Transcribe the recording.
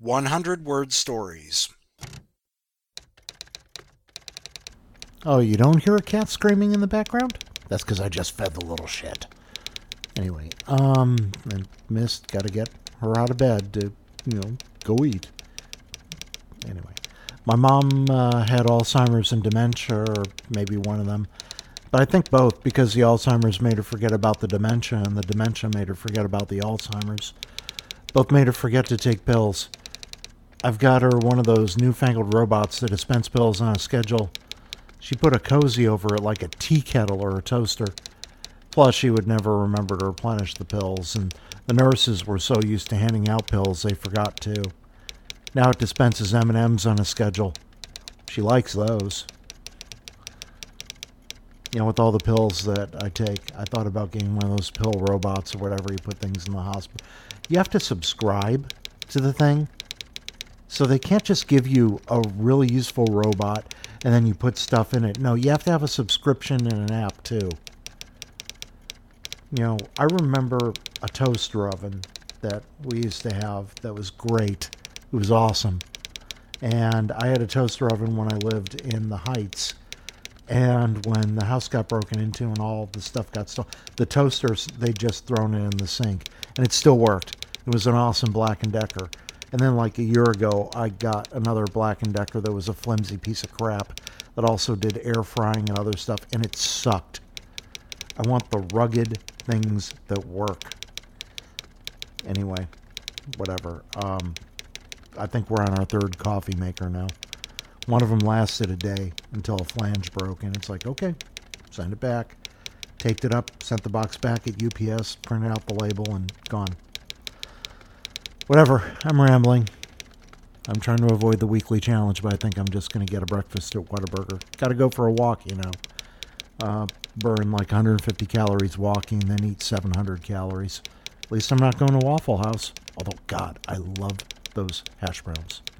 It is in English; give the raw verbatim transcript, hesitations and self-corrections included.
one hundred word stories. Oh, you don't hear a cat screaming in the background? That's because I just fed the little shit. Anyway, um, I missed, gotta get her out of bed to, you know, go eat. Anyway, my mom uh, had Alzheimer's and dementia, or maybe one of them. But I think both, because the Alzheimer's made her forget about the dementia, and the dementia made her forget about the Alzheimer's. Both made her forget to take pills. I've got her one of those newfangled robots that dispense pills on a schedule. She put a cozy over it like a tea kettle or a toaster. Plus, she would never remember to replenish the pills, and the nurses were so used to handing out pills they forgot to. Now it dispenses M and M's on a schedule. She likes those. You know, with all the pills that I take, I thought about getting one of those pill robots or whatever you put things in the hospital. You have to subscribe to the thing. So they can't just give you a really useful robot and then you put stuff in it. No, you have to have a subscription and an app too. You know, I remember a toaster oven that we used to have that was great. It was awesome. And I had a toaster oven when I lived in the Heights. And when the house got broken into and all the stuff got stolen, the toasters, they just thrown it in the sink. And it still worked. It was an awesome Black and Decker. And then like a year ago, I got another Black and Decker that was a flimsy piece of crap that also did air frying and other stuff, and it sucked. I want the rugged things that work. Anyway, whatever. Um, I think we're on our third coffee maker now. One of them lasted a day until a flange broke, and it's like, okay, send it back. Taped it up, sent the box back at U P S, printed out the label, and gone. Whatever, I'm rambling. I'm trying to avoid the weekly challenge, but I think I'm just going to get a breakfast at Whataburger. Got to go for a walk, you know. Uh, burn like one hundred fifty calories walking, then eat seven hundred calories. At least I'm not going to Waffle House. Although, God, I love those hash browns.